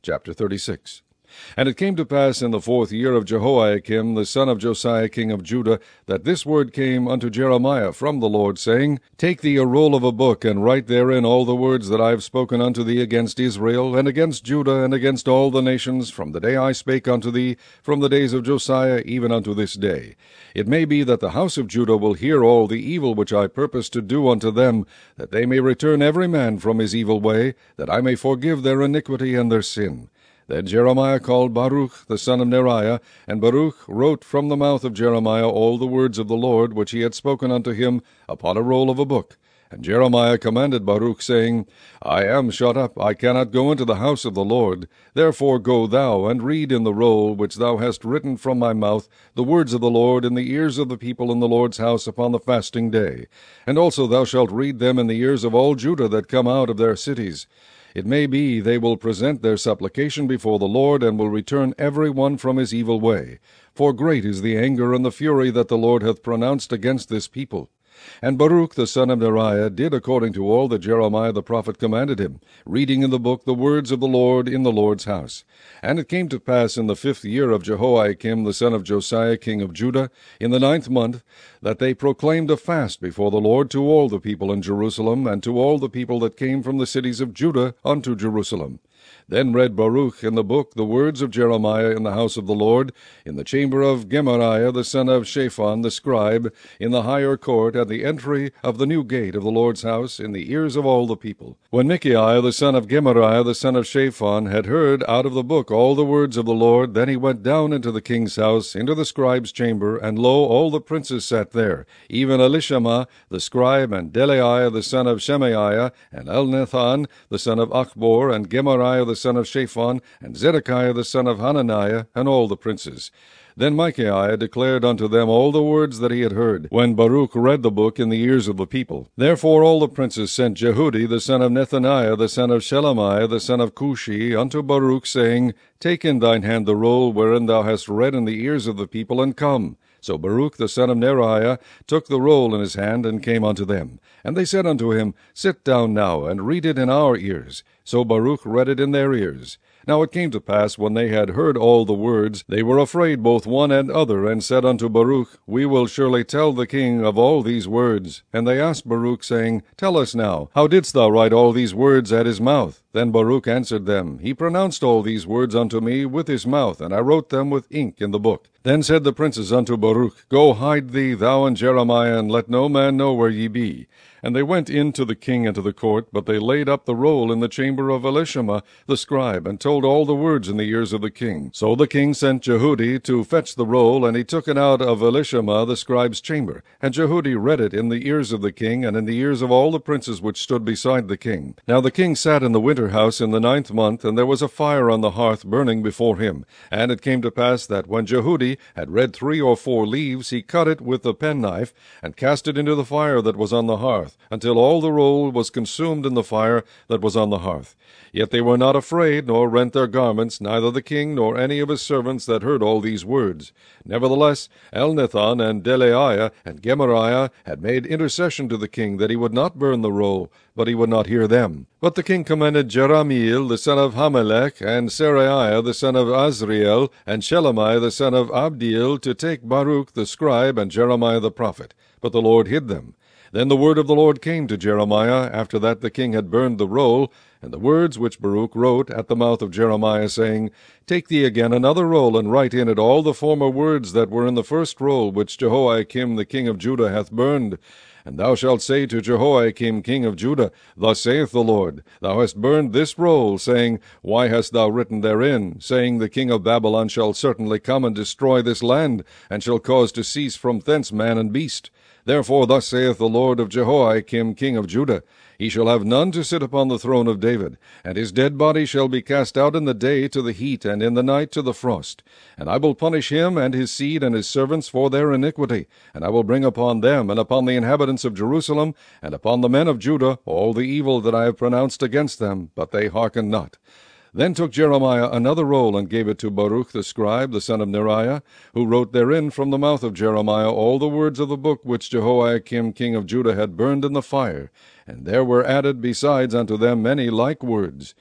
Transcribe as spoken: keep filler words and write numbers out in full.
Chapter thirty-six. And it came to pass in the fourth year of Jehoiakim the son of Josiah king of Judah, that this word came unto Jeremiah from the Lord, saying, Take thee a roll of a book, and write therein all the words that I have spoken unto thee against Israel, and against Judah, and against all the nations, from the day I spake unto thee, from the days of Josiah, even unto this day. It may be that the house of Judah will hear all the evil which I purpose to do unto them, that they may return every man from his evil way, that I may forgive their iniquity and their sin. Then Jeremiah called Baruch the son of Neriah, and Baruch wrote from the mouth of Jeremiah all the words of the Lord which he had spoken unto him upon a roll of a book. And Jeremiah commanded Baruch, saying, I am shut up, I cannot go into the house of the Lord. Therefore go thou, and read in the roll which thou hast written from my mouth the words of the Lord in the ears of the people in the Lord's house upon the fasting day. And also thou shalt read them in the ears of all Judah that come out of their cities. It may be they will present their supplication before the Lord, and will return every one from his evil way. For great is the anger and the fury that the Lord hath pronounced against this people. And Baruch the son of Neriah did according to all that Jeremiah the prophet commanded him, reading in the book the words of the Lord in the Lord's house. And it came to pass in the fifth year of Jehoiakim the son of Josiah king of Judah, in the ninth month, that they proclaimed a fast before the Lord to all the people in Jerusalem, and to all the people that came from the cities of Judah unto Jerusalem. Then read Baruch in the book the words of Jeremiah in the house of the Lord, in the chamber of Gemariah the son of Shaphan the scribe, in the higher court at the entry of the new gate of the Lord's house, in the ears of all the people. When Micaiah the son of Gemariah the son of Shaphan had heard out of the book all the words of the Lord, then he went down into the king's house, into the scribe's chamber, and lo, all the princes sat there, even Elishama the scribe, and Delaiah the son of Shemaiah, and Elnathan the son of Achbor, and Gemariah the son of Shaphan, and Zedekiah the son of Hananiah, and all the princes. Then Micaiah declared unto them all the words that he had heard, when Baruch read the book in the ears of the people. Therefore all the princes sent Jehudi the son of Nethaniah the son of Shelemiah the son of Cushi unto Baruch, saying, Take in thine hand the roll wherein thou hast read in the ears of the people, and come. So Baruch the son of Neriah took the roll in his hand, and came unto them. And they said unto him, Sit down now, and read it in our ears. So Baruch read it in their ears. Now it came to pass, when they had heard all the words, they were afraid both one and other, and said unto Baruch, We will surely tell the king of all these words. And they asked Baruch, saying, Tell us now, how didst thou write all these words at his mouth? Then Baruch answered them, He pronounced all these words unto me with his mouth, and I wrote them with ink in the book. Then said the princes unto Baruch, Go hide thee, thou and Jeremiah, and let no man know where ye be. And they went in to the king into the court, but they laid up the roll in the chamber of Elishama the scribe, and told all the words in the ears of the king. So the king sent Jehudi to fetch the roll, and he took it out of Elishama the scribe's chamber. And Jehudi read it in the ears of the king, and in the ears of all the princes which stood beside the king. Now the king sat in the winter house in the ninth month, and there was a fire on the hearth burning before him. And it came to pass that when Jehudi had read three or four leaves, he cut it with the penknife, and cast it into the fire that was on the hearth, until all the roll was consumed in the fire that was on the hearth. Yet they were not afraid, nor rent their garments, neither the king nor any of his servants that heard all these words. Nevertheless, Elnathan and Delaiah and Gemariah had made intercession to the king that he would not burn the roll, but he would not hear them. But the king commanded Jerahmeel the son of Hamelech, and Seraiah the son of Azriel, and Shelemiah the son of Abdiel, to take Baruch the scribe and Jeremiah the prophet. But the Lord hid them. Then the word of the Lord came to Jeremiah, after that the king had burned the roll, and the words which Baruch wrote at the mouth of Jeremiah, saying, Take thee again another roll, and write in it all the former words that were in the first roll, which Jehoiakim the king of Judah hath burned. And thou shalt say to Jehoiakim king of Judah, Thus saith the Lord, Thou hast burned this roll, saying, Why hast thou written therein, saying, The king of Babylon shall certainly come and destroy this land, and shall cause to cease from thence man and beast. Therefore thus saith the Lord of Jehoiakim king of Judah, He shall have none to sit upon the throne of David, and his dead body shall be cast out in the day to the heat, and in the night to the frost. And I will punish him and his seed and his servants for their iniquity, and I will bring upon them, and upon the inhabitants of Jerusalem, and upon the men of Judah, all the evil that I have pronounced against them, but they hearken not. Then took Jeremiah another roll, and gave it to Baruch the scribe, the son of Neriah, who wrote therein from the mouth of Jeremiah all the words of the book which Jehoiakim king of Judah had burned in the fire. And there were added besides unto them many like words.